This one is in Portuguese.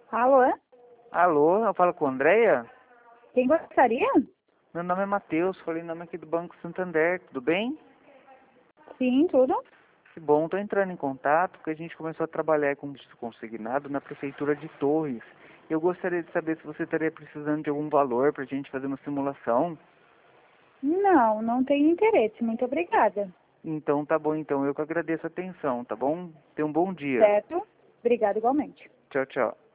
Alô? Alô, eu falo com a Andréia? Quem gostaria? Meu nome é Matheus, falei em nome aqui do Banco Santander, tudo bem? Sim, tudo. Que bom, estou entrando em contato porque a gente começou a trabalhar com visto consignado na Prefeitura de Torres. Eu gostaria de saber se você estaria precisando de algum valor para a gente fazer uma simulação. Não, não tenho interesse. Muito obrigada. Então tá bom, então eu que agradeço a atenção, tá bom? Tenha um bom dia. Certo? Obrigada igualmente. Tchau, tchau.